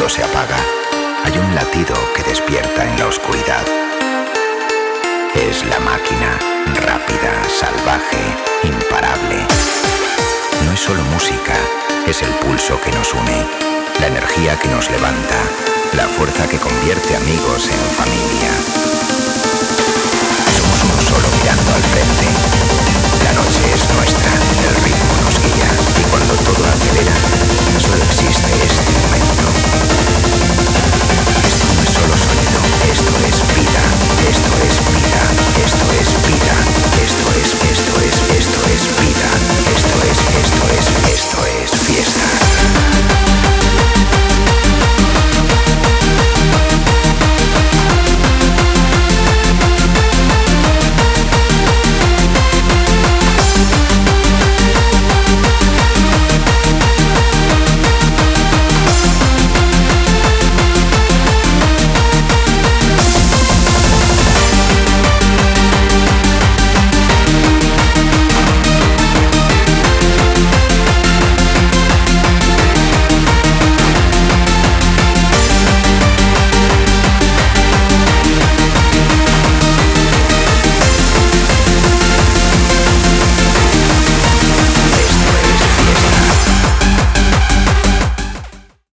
mundo se apaga, hay un latido que despierta en la oscuridad. Es la máquina, rápida, salvaje, imparable. No es solo música, es el pulso que nos une, la energía que nos levanta, la fuerza que convierte amigos en familia. Somos uno solo mirando al frente. La noche es nuestra, el ritmo nos guía y cuando todo acelera, solo existe